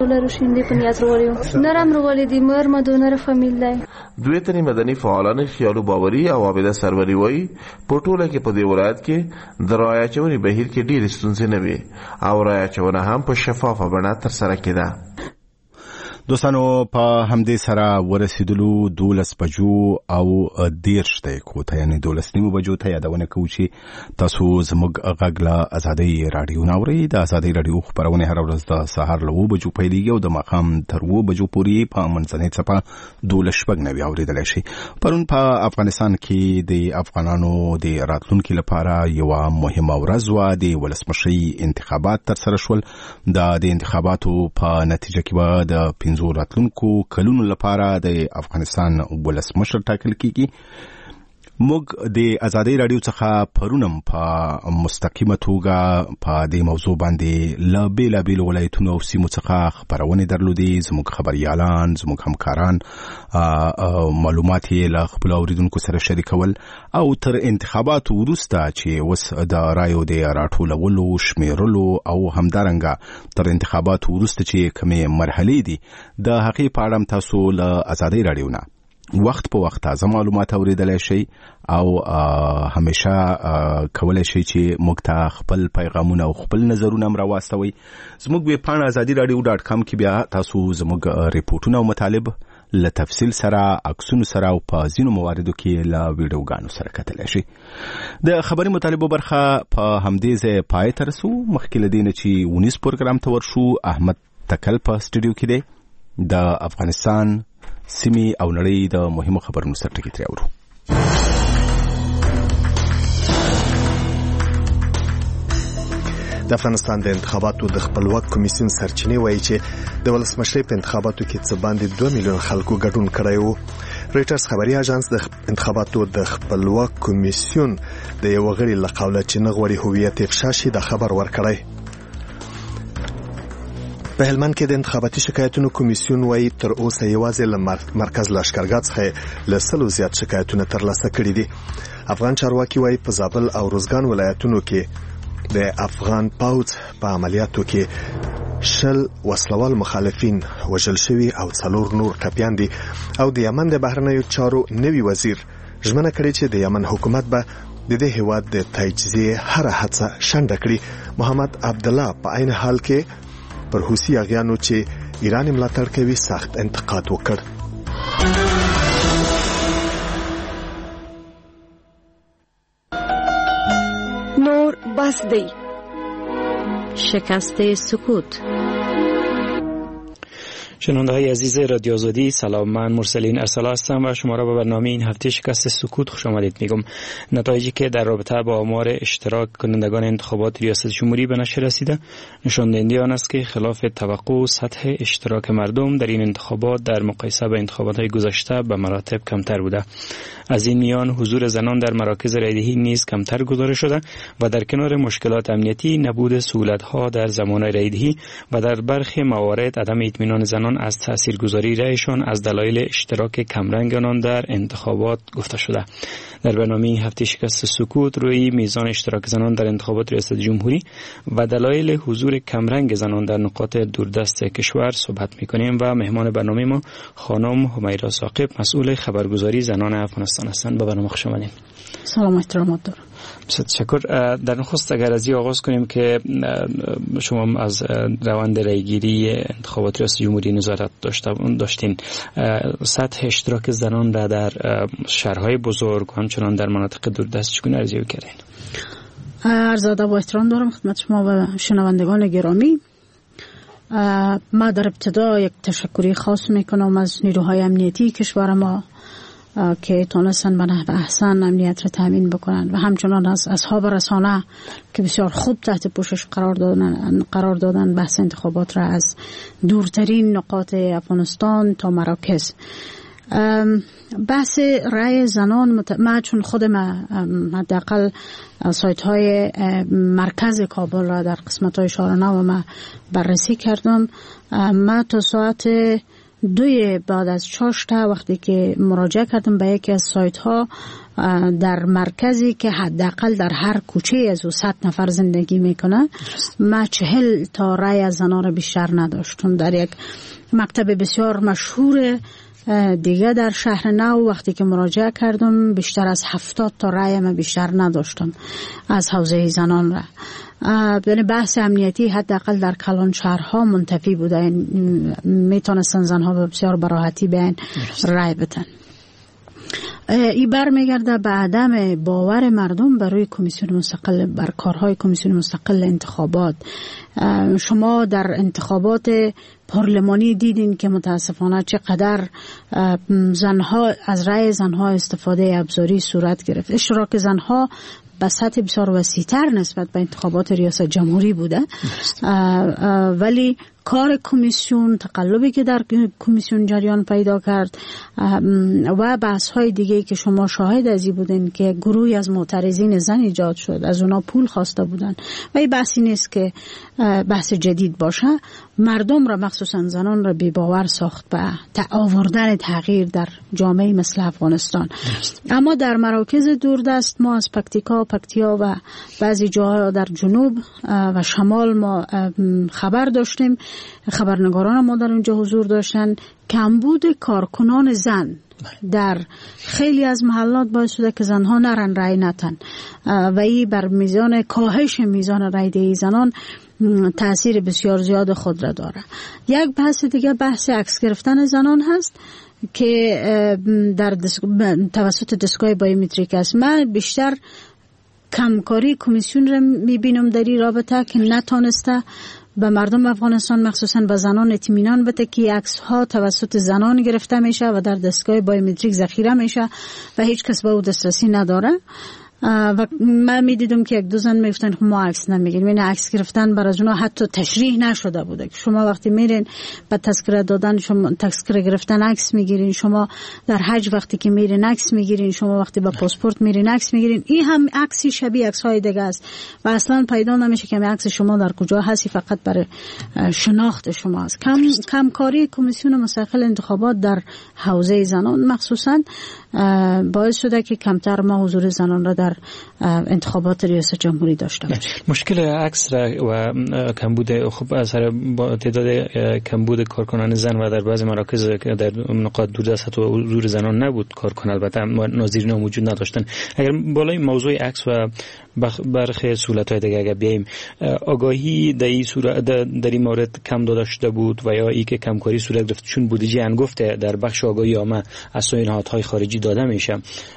له روشندې په نیت وروړو نرم وروړي دي مر مدونه فامیل دی. دوی تنې مدني فعالان خیالو باوري او عابده سروری وایي په ټوله کې په دې ولایت کې د رایه اچونې بهیر کې ډېرې ستونزې نه وي او رایه اچونه هم په شفافه بڼه ترسره کېده. دوستانو په همدې سره ورسېدلو 12 بجو او 10 دقیقو ته یعنی 12 بجو ته یادونه کوو چې تاسو زموږ غږ له ازادۍ رادیو ناوري. د ازادۍ رادیو خبرونه هر ورځ د سهار له 9 بجو پیلېږي او د ماښام تر 9 بجو پورې په منځنۍ څپه 12 اوریدل شي. پرون په افغانستان کې د افغانانو د راتلونکو لپاره یو مهمه ورځ و. د ولسمشرۍ انتخابات تر سره شول. د انتخاباتو په نتیجه کې به د راتلونکو کلونو لپاره د افغانستان ولسمشر ټاکل کیږي. موږ د ازادۍ رادیو څخه پرونم په مستقیمه توګه په دې موضوع باندې له بیلابیلو ولایتونو او سیمو څخه خبرونه درلودې. زموږ خبريالان زموږ همکاران معلومات یې له خپل اوریدونکو سره شریکول او تر انتخاباتو وروسته چې اوس د رایو د راټولولو شمیرلو او همدارنګه تر انتخاباتو وروسته چې کومه مرحله دي د هغې په اړه تاسو له ازادۍ رادیو نه وخت په وخت تازه معلومات اوریدلای شي او همیشه کولای شي چې موږ ته خپل پیغامونه او خپل نظرونه راواستوي. زموږ ویب پاڼه azadiradio.com کې بیا تاسو زموږ ریپورتونه او مطالب له تفصیل سره عکسونو سره او په ځینو مواردو کې له ویډیوګانو سره کتلای شي. د خبري مطالبو برخه په همدې ځای پای ته رسو. مخکې له دې نه چې ونیس پروګرام ته ورشو احمد تکل په سټوډیو کې دی د افغانستان سیمې او نړۍ د مهمو خبرونو سره ټکی ترې اورو. د افغانستان د انتخاباتو د خپلواک کمیسیون سرچینې وایي چې د ولسمشرۍ په انتخاباتو کې څه باندې 2 میلیون خلکو ګډون کړی وو. رويټرز خبري اژانس د انتخاباتو د خپلواک کمیسیون د یو غړي له قوله چې نه غواړي هویت افشا شي د خبر ورکړی. په هلمند کې د انتخاباتي شکایتونو کمیسیون وایي تر اوسه یوازې له مرکز لشکرګاه څخه له 100 زیات شکایتونه ترلاسه کړي دي. افغان چارواکي وایي په زابل او روزګان ولایتونو کې د افغان پوځ په عملیاتو کې 10 وسلوال مخالفین وژل شوي او 4 نور ټپیان دي او د یمن د بهرنیو چارو نوي وزیر ژمنه کړې چې د یمن حکومت به د دې هیواد د تجزیه هر هڅه شنډه کړي. محمد عبد الله په عین حال کې پر حوثي اغیانو چې ایران ملاتړ کوي سخت انتقاد وکړ. نور بس دی. شکست سکوت. شنونده‌های عزیز رادیو آزادی سلام، من مرسلین ارسلا هستم و شما را به برنامه این هفته شکست سکوت خوش آمدید میگم. نتایجی که در رابطه با آمار اشتراک کنندگان انتخابات ریاست جمهوری به نشر رسیده نشان دهنده آن است که خلاف توقع سطح اشتراک مردم در این انتخابات در مقایسه با انتخابات‌های گذشته به مراتب کمتر بوده. از این میان حضور زنان در مراکز رایدهی نیز کمتر گزارش شده و در کنار مشکلات امنیتی، نبود سهولت‌ها در زمان رایدهی و در برخی موارد عدم اطمینان زنان از تاثیرگذاری رایشان از دلایل اشتراک کمرنگ آنان در انتخابات گفته شده. در برنامه این هفته شکست سکوت روی میزان اشتراک زنان در انتخابات ریاست جمهوری و دلایل حضور کمرنگ زنان در نقاط دوردست کشور صحبت می‌کنیم و مهمان برنامه ما خانم همیرا ثاقب مسئول خبرگزاری زنان افغانستان هستند. با برنامه خوش آمدید. سلام احترامات دارم. تشکر. در نخست اگر از آغاز کنیم که شما از روند رایگیری انتخابات ریاست جمهوری نظارت داشتین، سطح اشتراک زنان را در شهرهای بزرگ همچنان در مناطق دوردست چگونه ارزیابی کردین؟ عرض ادب و احترام دارم خدمت شما و شنوندگان گرامی. ما در ابتدا یک تشکری خاص میکنم از نیروهای امنیتی کشور ما که تونستن به نحو احسن امنیت را تامین بکنن و همچنان از اصحاب رسانه که بسیار خوب تحت پوشش قرار دادن بحث انتخابات را از دورترین نقاط افغانستان تا مراکز. بحث رای زنان ما چون خودم حداقل سایت های مرکز کابل را در قسمت های شارانه و ما بررسی کردم، ما تا ساعت بعد از چاشتا وقتی که مراجعه کردم به یکی از سایت ها در مرکزی که حداقل در هر کوچه از 100 نفر زندگی میکنه، ما 40 تا رای از زنان را بیشتر نداشتم. در یک مکتب بسیار مشهور دیگه در شهر نو وقتی که مراجعه کردم بیشتر از 70 تا رای من بیشتر نداشتم از حوزه زنان را. یعنی بحث امنیتی حداقل در کلان شهرها منتفی بوده، میتونستن زنها به بسیار براحتی به رای بدن. این برمیگرده به عدم باور مردم بر روی کمیسیون مستقل، بر کارهای کمیسیون مستقل انتخابات. شما در انتخابات پارلمانی دیدین که متاسفانه چقدر زنها از رای زنها استفاده ابزاری صورت گرفت. اشتراک زنها به سطح بسیار وسیع‌تر نسبت به انتخابات ریاست جمهوری بوده، ولی کار کمیسیون، تقلبی که در کمیسیون جریان پیدا کرد و بحث‌های دیگه که شما شاهد ازی بودین که گروهی از معترضین زن ایجاد شد، از اونا پول خواسته بودن و این بحثی نیست که بحث جدید باشه. مردم را مخصوصا زنان را بی‌باور ساخت به آوردن تغییر در جامعه مثل افغانستان. اما در مراکز دوردست ما از پکتیا و بعضی جاها در جنوب و شمال ما خبر داشتیم، خبرنگاران ما در اونجا حضور داشتن، کمبود کارکنان زن در خیلی از محلات باعث شده که زنها نرن رای نتن و این بر میزان کاهش میزان رای دهی زنان تأثیر بسیار زیاد خود را داره. یک بحث دیگه بحث عکس گرفتن زنان هست که در توسط دستگاه بایومتریک است. من بیشتر کمکاری کمیسیون را میبینم در این رابطه که نتانسته به مردم افغانستان مخصوصا به زنان اطمینان بده که عکس ها توسط زنان گرفته میشه و در دستگاه بایومتریک ذخیره میشه و هیچ کس به او دسترسی نداره. و من میدیدم که یک دو زن میگفتن ما عکس نمیگیریم، یعنی عکس گرفتن برای اونا حتی تشریح نشده بوده که شما وقتی میرین به تذکره دادن، شما تذکره گرفتن عکس میگیرین، شما در حج وقتی که میرین عکس میگیرین، شما وقتی با پاسپورت میرین عکس میگیرین. این هم عکسی شبیه عکس های دیگه است و اصلا پیدا نمیشه که عکس شما در کجا هستی، فقط برای شناخت شما است. کمکاری کمیسیون مستقل انتخابات در حوزه زنان مخصوصا باعث شده که کمتر ما حضور زنان را در انتخابات ریاست جمهوری داشته باشیم. مشکل عکس و کمبود، خب اثر با تعداد کمبود کارکنان زن و در بعضی مراکز در نقاط دوردست و حضور زنان نبود کارکن، البته ناظرین موجود نداشتن. اگر بالای موضوع عکس و برخی سهولت‌های دیگه اگر بیایم، آگاهی در این مورد کم داده شده بود و یا ای که کمکاری صورت گرفت چون بودجه انگفته در بخش آگاهی عامه از سوی نهادهای خارجی داده میشه،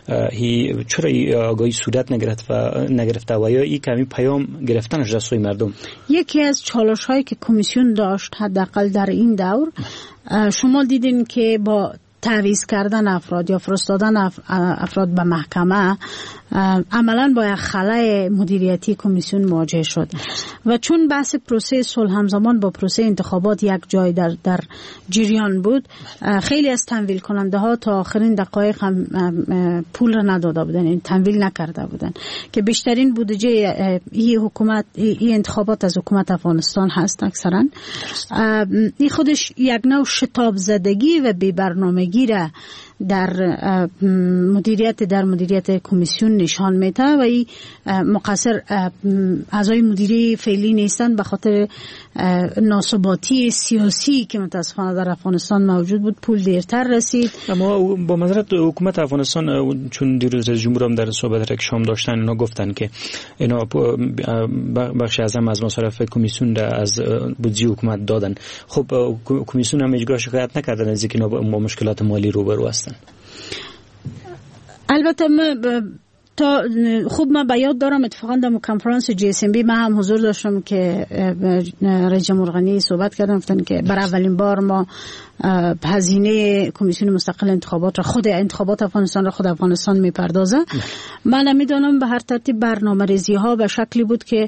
چرا این آگاهی صورت نگرفته و یا این کمی پیام گرفتنش از سوی مردم؟ یکی از چالش‌هایی که کمیسیون داشت حداقل در این دور، شما دیدین که با تعویض کردن افراد یا فرستادن افراد به محکمه عملاً با یک خلأ مدیریتی کمیسیون مواجه شد و چون بحث پروسه صلح همزمان با پروسه انتخابات یک جای در جریان بود، خیلی از تمویل کننده ها تا آخرین دقایق هم پول را نداده بودن، این تمویل نکرده بودن که بیشترین بودجه این انتخابات از حکومت افغانستان هست اکثرا. این خودش یک نوع شتاب زدگی و بی‌برنامگی را در مدیریت کمیسیون نشان میده و این مقصر اعضای مدیره فعلی نیستن، به خاطر ناثباتی سیاسی که متاسفانه در افغانستان موجود بود پول دیرتر رسید. اما با معذرت حکومت افغانستان چون دیروز جمهور هم در صحبت را که شام داشتن اینا گفتن که اینا بخش اعظم از مصارف کمیسیون را از بودجه حکومت دادن. خب کمیسیون هم هیچگاه شکایت نکردن از اینکه اینا با مشکلات مالی روبرو هستن. البته خوب من به یاد دارم اتفاقا در کنفرانس GSMB من هم حضور داشتم که رئیس جمهور غنی صحبت کردن، گفتن که برای اولین بار ما هزینه کمیسیون مستقل انتخابات را خود انتخابات افغانستان را خود افغانستان میپردازه. من نمیدونم به هر ترتیب برنامه‌ریزی ها به شکلی بود که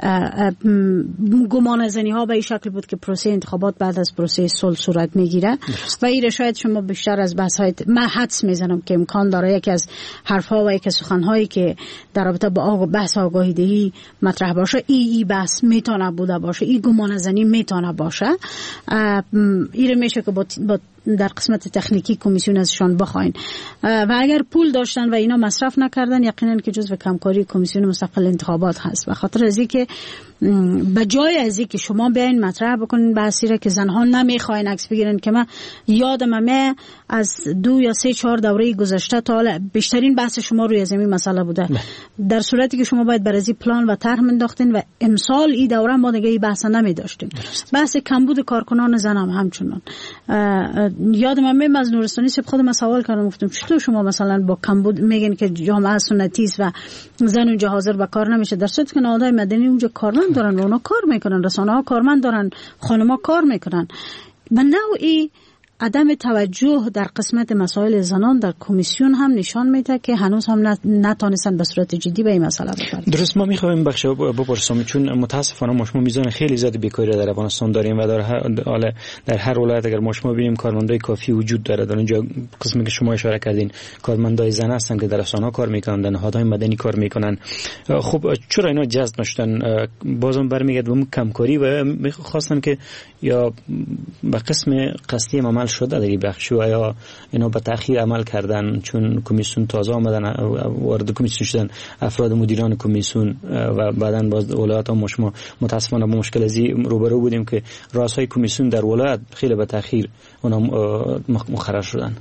گمان زنی ها به این شکل بود که پروسه انتخابات بعد از پروسه صلح صورت میگیره و این شاید شما بیشتر از بحث های من حدس میزنم که امکان داره یکی از حرفها و یکی از سخنهای هایی که در رابطه با بحث آگاهی دهی مطرح باشه، ای بحث میتونه بوده باشه، ای گمان زنی میتونه باشه. این میشه که با در قسمت تکنیکی کمیسیون ازشان بخواین و اگر پول داشتن و اینا مصرف نکردن یقینا که جزو کمکاری کمیسیون مستقل انتخابات هست. به خاطر از اینکه به جای از اینکه شما بیاین مطرح بکنین بحثی را که زنها نمیخواین عکس بگیرن، که من یادم از 2 یا 3 4 دوره گذشته تا حالا بیشترین بحث شما روی زمین مسئله بوده، در صورتی که شما باید برای پلان و طرح منداختین و امسال این دوره ما دیگه این بحث نمی داشتیم. بحث کمبود کارکنان زن هم همچنان. یادم از نورستانی صبح خودم سوال کردم، گفتم چطور شما مثلا با کمبود میگین که جامعه سنتی است و زن اونجا حاضر به کار نمیشه، در صورتی که نهادهای مدنی اونجا کارمند دارن و اونا کار میکنن، رسانه ها کارمند دارن، خانم‌ها کار میکنن. به نوعی عدم توجه در قسمت مسائل زنان در کمیسیون هم نشان میده که هنوز هم نتونستن به صورت جدی به این مسئله بپردازن. درست. ما میخوایم بخش بپرسم، چون متاسفانه ما میزان خیلی زیاد بیکاری در افغانستان داریم و در هر ولایت اگر ما ببینیم کارمندای کافی وجود داره. در اینجا قسمی که شما اشاره کردین کارمندای زن هستن که در رسانه‌ها کار میکنن، در نهادهای مدنی کار میکنن. خب چرا اینا جذب نشدن؟ بازم برمیگرده به کمکاری و میخواستن که یا به قسم قصدی عمل شده دیگه بخشو، یا اینا به تأخیر عمل کردن چون کمیسیون تازه آمدن وارد کمیسیون شدن افراد مدیران کمیسیون و بعداً باز ولایت ها ما متاسفانه با مشکل ازی روبرو بودیم که رؤسای کمیسیون در ولایت خیلی به تأخیر اونا مقرر شدن.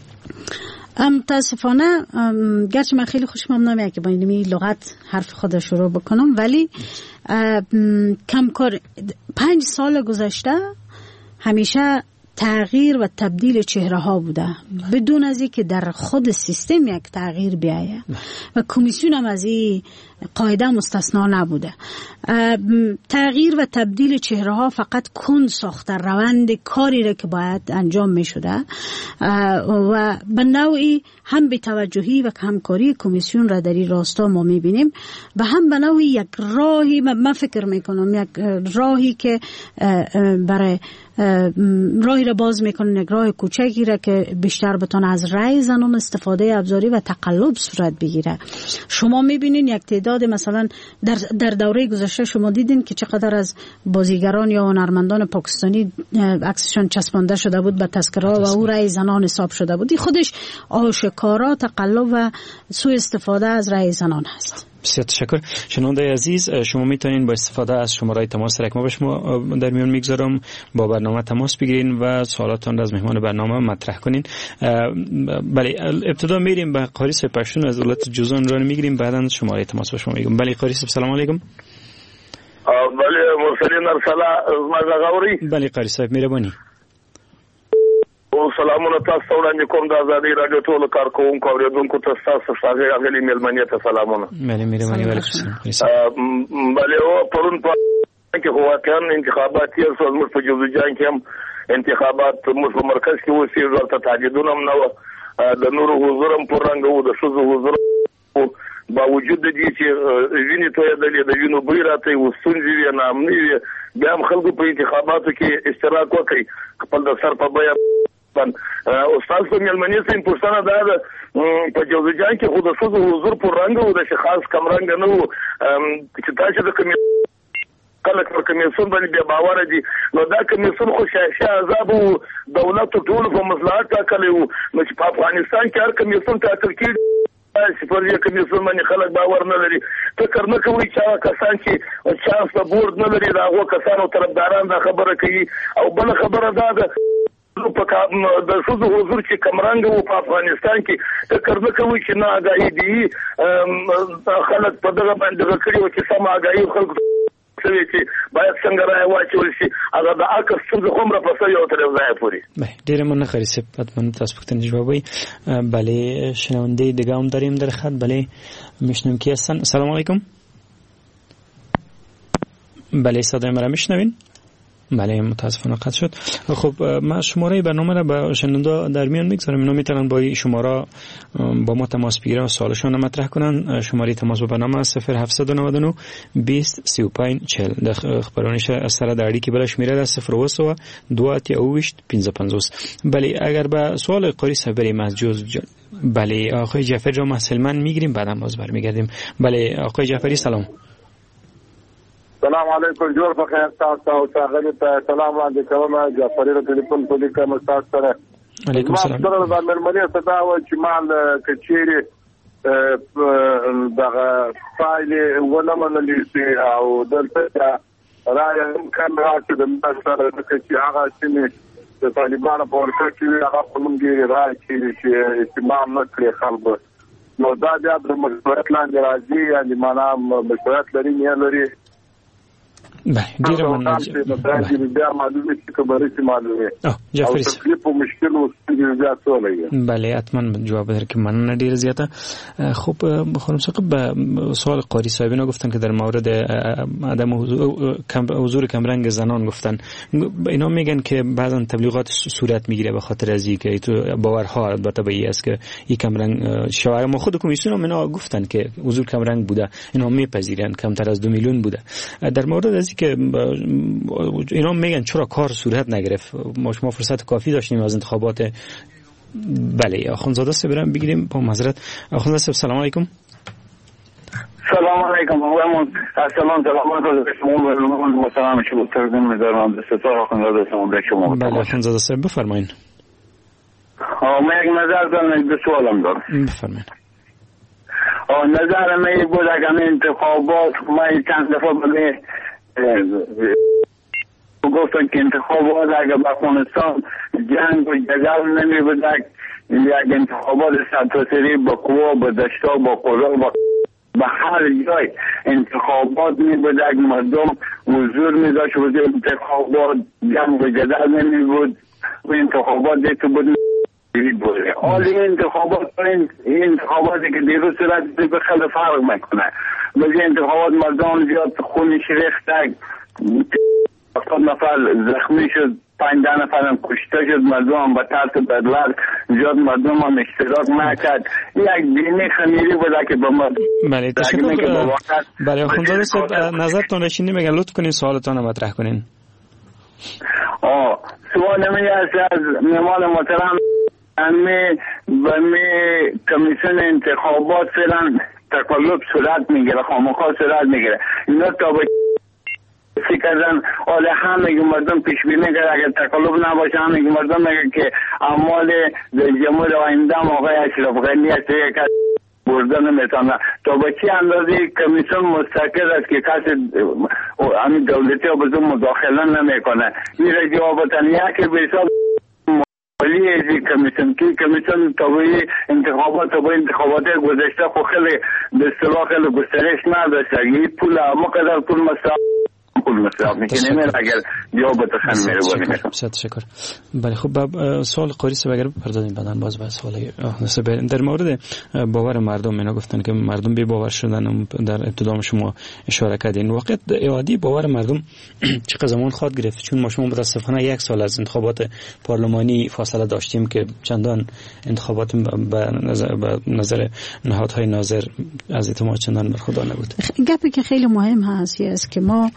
متاسفانه گرچه من خیلی خوشم نمیاد که با این لغت حرف خود شروع بکنم، ولی کمکار 5 سال گذشته همیشه تغییر و تبدیل چهره ها بوده بدون از اینکه در خود سیستم یک تغییر بیاید و کمیسیون هم از این قاعده مستثنا نبوده. تغییر و تبدیل چهره ها فقط کند ساخته روند کاری را که باید انجام می شده و به نوعی هم به توجهی و همکاری کمیسیون را در این راستا ما می بینیم و هم به نوعی یک راهی من فکر می کنم یک راهی که برای راهی را باز میکنن، یک راه کوچکی را که بیشتر بتونه از رأی زنان استفاده ابزاری و تقلب صورت بگیره. شما میبینین یک تعداد مثلا در دوره گذشته شما دیدین که چقدر از بازیگران یا هنرمندان پاکستانی عکسشان چسبانده شده بود به تذکره و او رأی زنان حساب شده بود. این خودش آشکارا تقلب و سوء استفاده از رأی زنان هست. بسیار تشکر. شنونده عزیز، شما میتونین با استفاده از شماره تماس رقم به شما در میان میگذارم با برنامه تماس بگیرین و سوالاتتان را از مهمان برنامه مطرح کنین. بله، ابتدا میریم به قاری صاحب پشتون از ولایت جوزان را میگیریم، بعدا شماره تماس به شما میگم. بله قاری صاحب سلام علیکم. بله مرسلین ارسلا مزغوری. بله قاری صاحب مهرباني. سلامونه تاسو ته وړاندې کوم د ازادي رادیو ټولو کارکوونکو اوریدونکو ته ستاسو څنګه اغلي میلمنې ته سلامونه. مهرباني بله او پرون په کې هو کان انتخابات یې څو موږ په جوزجان کې هم انتخابات موږ په مرکز کې وسی ورته تاجدون هم نو د نور حضور هم پرنګ وو د شذ حضور باوجود د دې چې ویني ته د وینو بیرته وسونځي نه امني بیا هم خلکو په انتخاباتو کې اشتراک وکړي خپل د سر په بیه استاد په ملمنې سم پښتنه دا په جوزجان کې خود څه حضور پر رنګ او د خاص کم رنګ نه وو چې تاسو د کله کمیسیون باندې بیا باور دي نو دا کمیسیون خو شایسته عذاب دولت ټول په مصلحت ټاکلی وو نو چې په افغانستان کې هر کمیسیون ټاکل کېږي پر دې کمیسیون باندې خلک باور نه لري فکر نه کوي چې کسان چې چانس د بورډ نه لري دا هغه کسانو طرفداران دا خبره کوي او بل خبره دا ده په د شذ حضور چې کمرنګ وو په افغانستان کې فکر نه کوي چې نه آگاهي دي خلک په دغه باندې کړي او چې سم آگاهي خلک سوي چې باید څنګه راي واچول شي هغه د اکس څنګه هم را پسې یو تر ځای پوري. ډیر مننه خري سپ پدمن تاسو پختن جوابي. بله شنونده دیگه هم داریم در خط. بله میشنویم کی هستن؟ سلام علیکم. بله صدای مرا میشنوین؟ بله متاسفانه قطع شد. خب من شماره برنامه را به شنونده در میان میگذارم، اینا میتونن با شماره با ما تماس بگیرن و سوالشون رو مطرح کنن. شماره تماس با برنامه 0799 20 35 40 د خبرونیش از سره د اړیکې بلش میره د 02 2 15 50. بله اگر به سوال قاری صاحب بریم از بله آقای جعفری رو مسلمان میگیریم بعدم باز برمیگردیم. بله آقای جعفری سلام. سلام علیکم، جوړ په خیر تاسو او څنګه ته سلام وړاندې کوم. جعفری له ټلیفون په لیکه مستاس سره. علیکم السلام. ما سره د ملمنې صدا و چې مال کچيري دغه فایل ولمنلې سي او دلته راځي کوم راځي د سره د چې هغه چې د طالبانو په ورکه کې هغه کومګي راځي چې استعمال نه کړی خلکو نو دا د مشورت لاندې راځي یعنی معنا مشورت لري نه لري. ډیره مننه. بیا معلومه چې خبرې چې معلومه جعفری تکلیف او مشکل او ستونزې ټولې. بله حتما جواب درکې مننه ډیره زیاته. خب خانم ثاقب سوال قاری صاحبینا گفتن که در مورد عدم حضور کمرنگ زنان گفتن اینا میگن که بعضا تبلیغات صورت میگیره به خاطر از اینکه تو باورها البته به این است که این کمرنگ شوهر ما خود کمیسیون هم اینا گفتن که حضور کمرنگ بوده اینا میپذیرن کمتر از 2 میلیون بوده. در مورد از که اینا میگن چرا کار صورت نگرفت ما شما فرصت کافی داشتیم از انتخابات. بله آخوندزاده سے برام بگیریم با معذرت. آخوندزاده سے سلام علیکم. سلام علیکم سلام شما سلام شما تقدیم می‌دارم به ستاره آخوندزاده شما. بله آخوندزاده سے بفرمایید. من یک نظر دارم یک سوالم دارم. بفرمایید. نظر من بود اگر انتخابات من چند دفعه بله گفتن که انتخابات اگر با افغانستان جنگ و جدل نمی بود یک انتخابات سرتاسری با قوا با دشتا با قلا با هر جای انتخابات می بود اگر مردم حضور می داشت و انتخابات جنگ و جدل نمی بود و انتخابات دیگه بود بوده. حال این انتخاباتی که دیروز صورت به خیلی فرق میکنه. بلکه انتخابات مردم زیاد خونش ریخت 70 نفر زخمی شد 15 نفر هم کشته شد مردم به طرز بدلر زیاد مردم هم اشتراک نکرد. یک دینی خمیری بوده که به مردم بله تشکر. بله آخوندزاده صاحب نظرتون را شنیدیم اگر لطف کنین سوالتان رو مطرح کنین. سوال من از مهمان محترم به کمیسیون انتخابات فعلا تکلف صورت میگیره خامخا صورت میگیره اینا تا به فکرن حالا همه مردم پیش بینی کرد اگر تکلف نباشه همه مردم میگه که اعمال جمهور آینده آقای اشرف غنی است یک برده نمیتونه تا به چه اندازه کمیسیون مستقل است که کسی همین دولتی ها بزرگ مداخله نمیکنه این را جوابتن یکی به حساب ولی از کمیسیون طبعی انتخابات گذشته خو خیلی به اصطلاح خیلی گسترش نداشته این پول مقدر پول مصرف میکنه اگر جواب تخن مهربانی میکنم. تشکر. بله خب سوال قاری صاحب اگر بپردازیم بعدن باز به سوال در مورد باور مردم اینا گفتن که مردم بی باور شدن در ابتدا شما اشاره کردین واقعا اعاده باور مردم چقدر زمان خواهد گرفت چون ما شما متاسفانه 1 سال از انتخابات پارلمانی فاصله داشتیم که چندان انتخابات به نظر نهادهای ناظر از اعتماد چندان برخوردار نبود. گپی که خیلی مهم هست است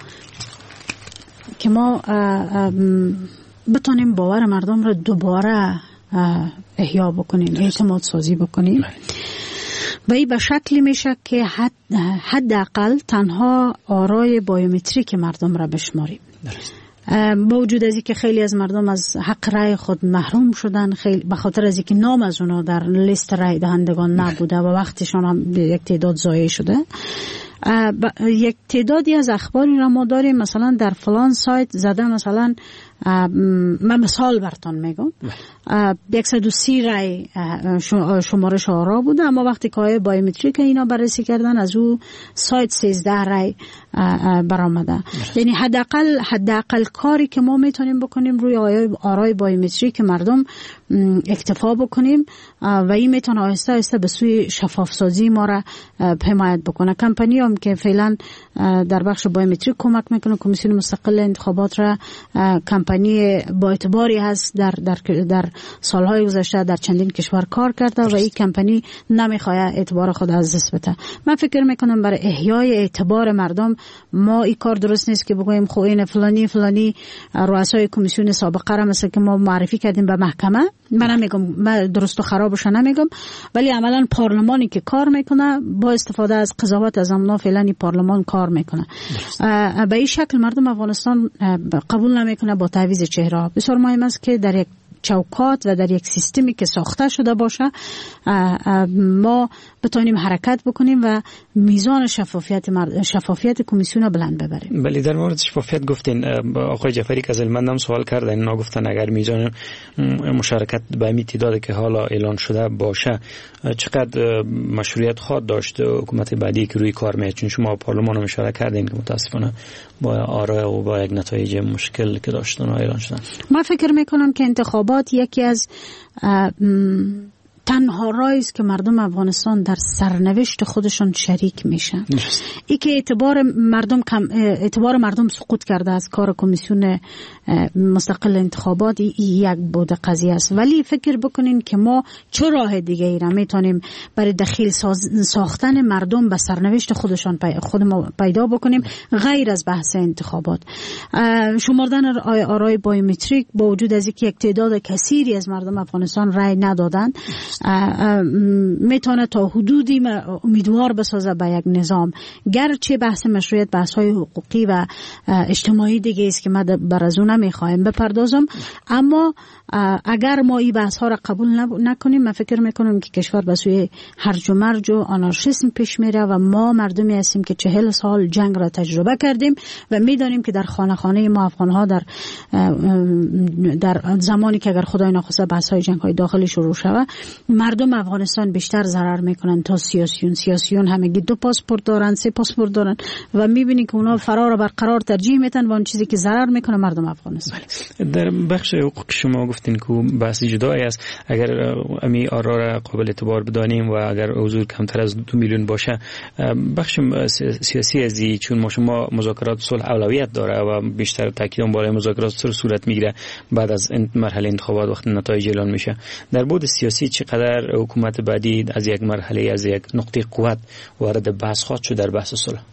که ما بتونیم باور مردم رو دوباره احیا بکنیم اعتماد سازی بکنیم و این به شکلی میشه که حداقل تنها آرای بایومتریک مردم را بشماریم. با وجود از اینکه خیلی از مردم از حق رای خود محروم شدن خیلی به خاطر از اینکه نام از اونا در لیست رای دهندگان نبوده و وقتشان هم یک تعداد ضایع شده یک تعدادی از اخباری را ما داریم مثلا در فلان سایت زده مثلا من مثال براتون میگم 130 رای شمارش آرا بوده اما وقتی که بایومتریک اینا بررسی کردن از او سایت 13 رای برآمده. یعنی حداقل کاری که ما میتونیم بکنیم روی آرای بایومتریک مردم اکتفا بکنیم و این میتونه آهسته آهسته به سوی شفاف سازی ما را حمایت بکنه. کمپانی هم که فعلا در بخش بایومتریک کمک میکنه کمیسیون مستقل انتخابات را کمپانی با اعتباری هست در سالهای گذشته در چندین کشور کار کرده و این کمپانی نمیخواد اعتبار خود از دست بده. من فکر میکنم برای احیای اعتبار مردم ما این کار درست نیست که بگوییم خب این فلانی رؤسای کمیسیون سابقه را مثل که ما معرفی کردیم به محکمه من نمیگم، من درست و خرابش نمیگم، ولی عملا پارلمانی که کار میکنه با استفاده از قضاوت از امنا فعلا این پارلمان کار میکنه. به این شکل مردم افغانستان قبول نمیکنه با تعویض چهره. بسیار مهم است که در یک چوکات و در یک سیستمی که ساخته شده باشه ما بتونیم حرکت بکنیم و میزان شفافیت کمیسیون بلند ببریم. بله، در مورد شفافیت گفتین. آقای جعفری که از المندم سوال کردن، اینا گفتن اگر میزان مشارکت به همین تعدادی که حالا اعلان شده باشه چقدر مشروعیت خواهد داشت حکومت بعدی که روی کار میاد؟ چون شما پارلمان رو مشارکت کردین که متاسفانه با آرای و با یک نتایج مشکل که داشتن اعلان شدن. من فکر میکنم که انتخابات یکی از تنها راهی است که مردم افغانستان در سرنوشت خودشون شریک میشن. ای که اعتبار مردم سقوط کرده از کار کمیسیون مستقل انتخابات یک بود قضیه است، ولی فکر بکنین که ما چه راه دیگه ای را میتونیم برای دخیل ساختن مردم به سرنوشت خودشان پیدا بکنیم غیر از بحث انتخابات. شمردن آرای بایومتریک با وجود از اینکه یک تعداد کثیری از مردم افغانستان رای ندادن میتونه تا حدودی امیدوار بسازه به یک نظام، گرچه بحث مشروعیت بحث های حقوقی و اجتماعی دیگه است که من بر از اون نمیخوایم بپردازم، اما اگر ما این بحث ها را قبول نکنیم من فکر میکنم که کشور به سوی هرج و مرج و آنارشیسم پیش میره و ما مردمی هستیم که 40 سال جنگ را تجربه کردیم و میدانیم که در خانه خانه ما افغان ها در زمانی که اگر خدای نخواسته بحث های جنگ های داخلی شروع شود مردم افغانستان بیشتر ضرر میکنن تا سیاسیون همگی 2 پاسپورت دارن 3 پاسپورت دارن و میبینی که اونا فرار برقرار ترجیح میدن و اون چیزی که ضرر میکنه مردم افغانستان. در بخش حقوق شما گفتین که بحث جدایی است. اگر امی آرا را قابل اعتبار بدانیم و اگر حضور کمتر از 2 میلیون باشه، بخش سیاسی ازی چون شما مذاکرات صلح اولویت داره و بیشتر تاکید اون بالای مذاکرات صورت میگیره بعد از مرحله انتخابات وقت نتایج اعلان میشه. در بود سیاسی چقدر حکومت بعدی از یک مرحله از یک نقطه قوت وارد بحث خواهد شد در بحث صلح؟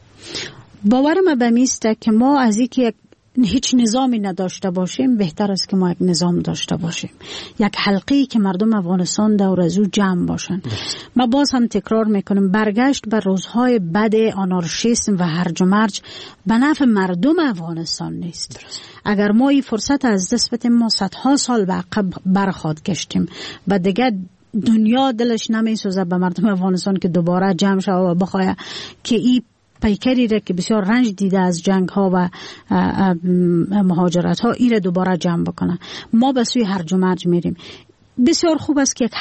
باورم به میسته که ما از اینکه هیچ نظامی نداشته باشیم بهتر است که ما یک نظام داشته باشیم، یک حلقه‌ای که مردم افغانستان دور از او جمع باشن. ما باز هم تکرار میکنیم برگشت بر روزهای بد آنارشیسم و هرج و مرج به نفع مردم افغانستان نیست. اگر ما این فرصت از دست بدیم ما صدها سال به عقب برخواهد گشتیم و دیگه دنیا دلش نمیسوزه به مردم افغانستان که دوباره جمع شود و بخواه که این پیکری را که بسیار رنج دیده از جنگ ها و مهاجرت ها این را دوباره جمع بکنه. ما به سوی هرج و مرج میریم. بسیار خوب است که یک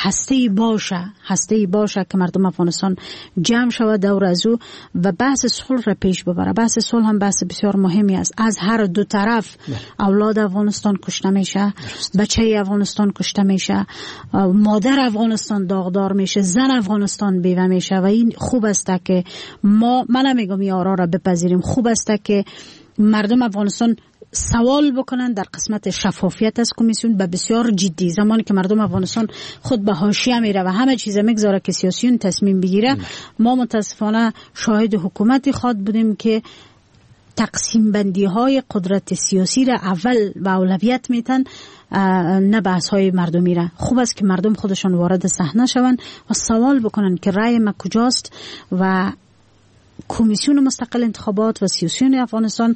هسته‌ای باشه که مردم افغانستان جمع شود دور از او و بحث صلح را پیش ببره. بحث صلح هم بحث بسیار مهمی است. از هر دو طرف اولاد افغانستان کشته میشه، بچه افغانستان کشته میشه، مادر افغانستان داغدار میشه، زن افغانستان بیوه میشه و این خوب است که من نمیگم این آرا را بپذیریم. خوب است که مردم افغانستان سوال بکنن در قسمت شفافیت از کمیسیون به بسیار جدی. زمانی که مردم افغانستان خود به حاشیه میره و همه چیز میگذاره که سیاسیون تصمیم بگیره، ما متاسفانه شاهد حکومتی خواهد بودیم که تقسیم بندی های قدرت سیاسی را اول و اولویت میتن نه بحث های مردمی را. خوب است که مردم خودشان وارد صحنه شون و سوال بکنن که رأی ما کجاست و کمیسیون مستقل انتخابات و سیاسیون افغانستان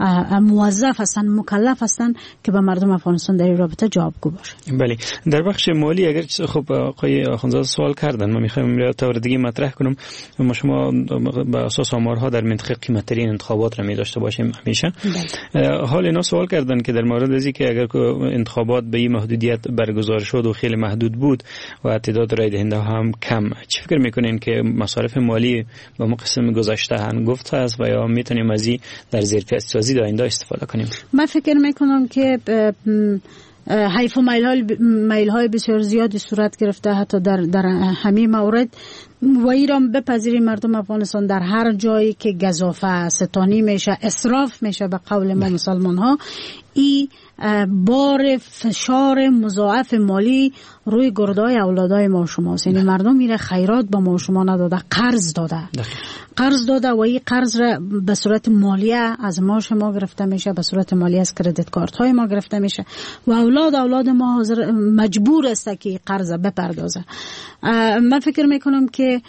موظف هستند، مکلف هستند که به مردم افغانستان در این رابطه جوابگو باشند. بله، در بخش مالی اگر خب آقای آخوندزاده سوال کردن، من میخوام توردگی مطرح کنم. ما شما به اساس آمارها در منطقه قیمت‌ترین انتخابات را می داشته باشیم همیشه. حال اینا سوال کردن که در مورد ازی که اگر انتخابات به این محدودیت برگزار شد و خیلی محدود بود و تعداد رای دهنده هم کم، چه فکر میکنین که مصارف مالی به مقسم گذشته هم گفته است و یا میتونیم از این در ظرفیت سازی در آینده استفاده کنیم؟ من فکر میکنم که حیف و میل های بسیار زیادی صورت گرفته حتی در همین مورد و ایران بپذیریم مردم افغانستان در هر جایی که گزافه ستانی میشه، اسراف میشه به قول ما مسلمان ها، این بار فشار مضاعف مالی روی گردای اولادای ما شماست. یعنی مردم میره خیرات به ما شما نداده، قرض داده. قرض داده و این قرض را به صورت مالیه از معاش ما گرفته میشه، به صورت مالیه از کردیت کارت های ما گرفته میشه و اولاد ما حاضر مجبور است که قرض بپردازه. من فکر میکنم که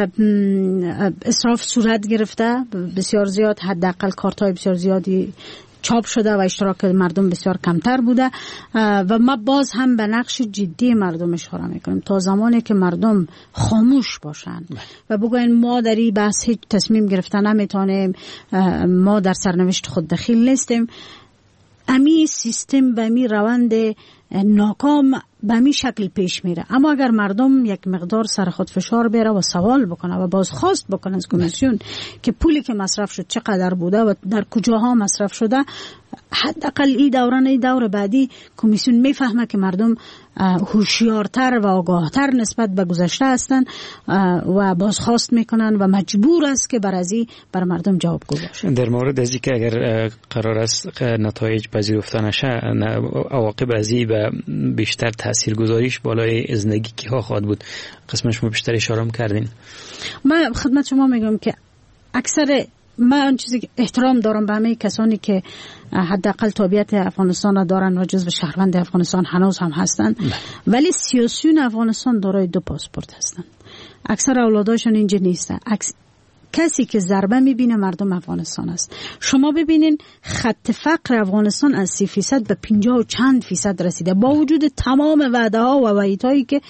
اسراف صورت گرفته بسیار زیاد، حداقل کارت های بسیار زیادی چاپ شده و اشتراک مردم بسیار کمتر بوده و ما باز هم به نقش جدی مردم اشاره میکنیم تا زمانی که مردم خاموش باشند و بگوین ما در این بحث هیچ تصمیم گرفتن نمیتونیم، ما در سرنوشت خود دخیل نیستیم، امی سیستم و امی روند ناکام به می شکل پیش میره. اما اگر مردم یک مقدار سر خود فشار بیاره و سوال بکنه و بازخواست بکنه از کمیسیون که پولی که مصرف شد چقدر بوده و در کجاها مصرف شده، حداقل این دور بعدی کمیسیون میفهمه که مردم هوشیارتر و آگاهتر نسبت به گذشته هستند و بازخواست میکنن و مجبور است که بر مردم جوابگو باشه. در مورد ازی که اگر قرار است نتایج پذیرفته نشه، عواقب ازی و بیشتر تاثیرگذاریش بالای زندگی ها خواهد بود، قسم شما بیشتر اشاره کردین. من خدمت شما میگم که اکثر من چیزی که احترام دارم به همه کسانی که حداقل تابعیت افغانستان را دارن و جزو شهروند افغانستان هنوز هم هستند، ولی سیاسیون افغانستان دارای 2 پاسپورت هستند. اکثر اولاداشون اینجا نیستن. کسی که ضربه میبینه مردم افغانستان است. شما ببینین خط فقر افغانستان از 30% به 50 و چند فیصد رسیده با وجود تمام وعده ها و وعیدهایی که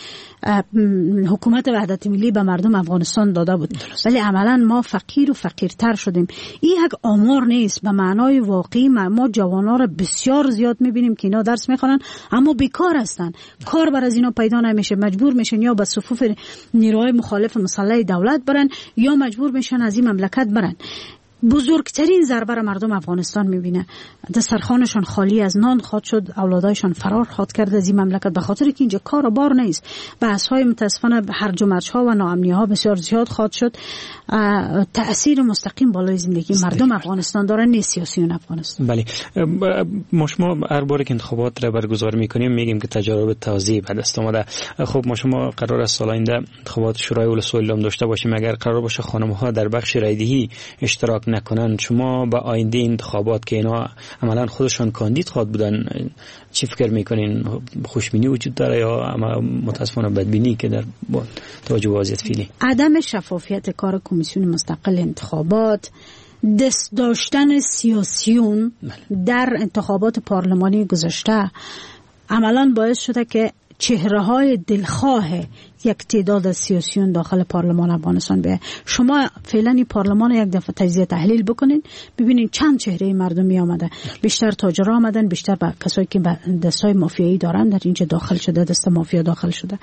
حکومت وحدت ملی به مردم افغانستان داده بود، ولی عملا ما فقیر و فقیرتر شدیم. این یک آمار نیست، به معنای واقعی ما جوانا را بسیار زیاد میبینیم که اینا درس میخوانن اما بیکار هستن، کار بر از اینا پیدا نمیشه، مجبور میشن یا به صفوف نیروهای مخالف مسلح دولت برن یا مجبور میشن از این مملکت برن. بزرگترین ضربه را مردم افغانستان میبینه. دسترخوانشان خالی از نان خواهد شد، اولادایشان فرار خواهد کرد از این مملکت به خاطر که اینجا کار و بار نیست. بحث‌های متاسفانه هرج و مرج‌ها و ناامنی‌ها بسیار زیاد خواهد شد. تأثیر مستقیم بالای زندگی مردم افغانستان داره، نه سیاسیون افغانستان. بله، شما هر بار که انتخابات را برگزار می‌کنیم میگیم که تجارب تازه به دست آمده. خب شما قرار است سال آینده انتخابات شورای ولسوالی هم داشته باشیم. اگر قرار باشه خانم‌ها در بخش رایدهی اشتراک نکنن، شما با آینده انتخابات که اینا عملا خودشان کاندید خواهد بودن چی فکر میکنین؟ خوشبینی وجود داره یا متاسفانه بدبینی که در توجه به وضعیت فعلی؟ عدم شفافیت کار کمیسیون مستقل انتخابات، دست داشتن سیاسیون در انتخابات پارلمانی گذشته عملا باعث شده که چهره‌های دلخواه یک تعداد از سیاسیون داخل پارلمان افغانستان بیاید. شما فعلا این پارلمان یک دفعه تجزیه تحلیل بکنین، ببینین چند چهره مردمی آمده. بیشتر تاجرها آمدن، بیشتر با کسایی که دستای مافیایی دارن در اینجا داخل شده، دست مافیا داخل شده.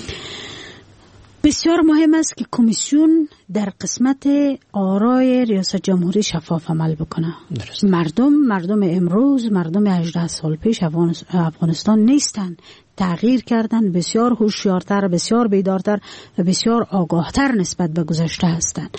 بسیار مهم است که کمیسیون در قسمت آرای ریاست جمهوری شفاف عمل بکنه. مردم امروز، مردم 18 سال پیش افغانستان نیستند. تغییر کردن، بسیار هوشیارتر، بسیار بیدارتر و بسیار آگاهتر نسبت به گذشته هستند.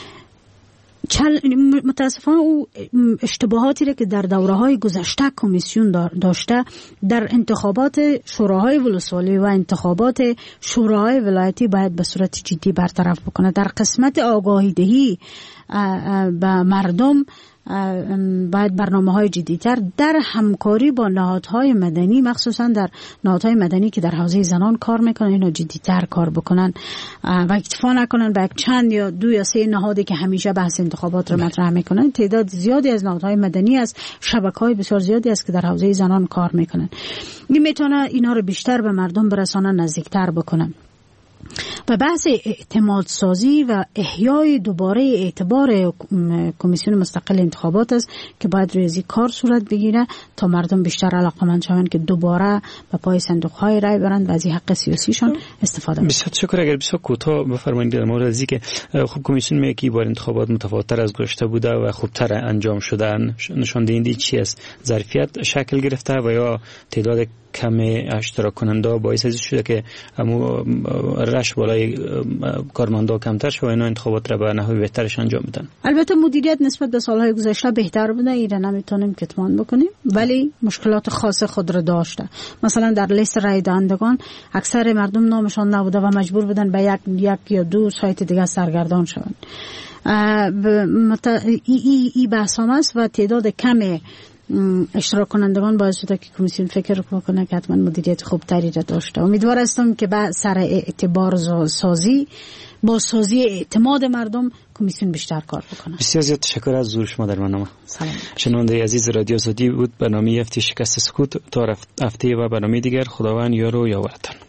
متاسفانه او اشتباهاتی را که در دوره‌های گذشته کمیسیون داشته در انتخابات شوراهای ولسوالی و انتخابات شوراهای ولایتی باید به صورت جدی برطرف بکنه. در قسمت آگاهی دهی به مردم باید برنامه‌های جدی‌تر در همکاری با نهادهای مدنی، مخصوصا در نهادهای مدنی که در حوزه زنان کار میکنن، اینا جدی‌تر کار بکنن و اکتفا نکنن به چند یا 2 یا 3 نهادی که همیشه بحث انتخابات رو مطرح میکنن. تعداد زیادی از نهادهای مدنی است، شبکه‌های بسیار زیادی است که در حوزه زنان کار میکنن. این میتونه اینا رو بیشتر به مردم برسانن، نزدیکتر بکنن. و بحث اعتماد سازی و احیای دوباره اعتبار کمیسیون مستقل انتخابات است که باید روی کار صورت بگیره تا مردم بیشتر علاقه‌مند شوند که دوباره به پای صندوق‌های رای برند و از این حق سیاسیشان استفاده کنند. بسیار تشکر. اگر بسیار کوتاه بفرمایید در مورد از اینکه خب کمیسیون میگه که بار انتخابات متفاوت‌تر از گذشته بوده و خوبتر انجام شده، نشان دهنده چی است؟ ظرفیت شکل گرفته و یا تعداد کم اشتراک کننده باعث شده که رش بالای کارمندا کمتر شده و اینا انتخابات را به نحو بهترش انجام بدن؟ البته مدیریت نسبت به سالهای گذشته بهتر بوده، این را نمیتونیم کتمان بکنیم، ولی مشکلات خاص خود را داشته. مثلا در لیست رای دهندگان اکثر مردم نامشان نبوده و مجبور بودن به یک یا 2 سایت دیگه سرگردان شوند. ای بحث هم است و تعداد کم اشتراک کنندگان باعث شده که کمیسیون فکر کنه که حتما مدیریت خوب تری را داشته. امیدوار هستم که بعد سر اعتبار سازی با سازی اعتماد مردم کمیسیون بیشتر کار بکنه. بسیار زیاد تشکر از حضور شما در برنامه. سلام. شنونده عزیز رادیو آزادی بود برنامه هفته شکست سکوت. تا هفته و برنامه دیگر خداوند یار و یاورتان.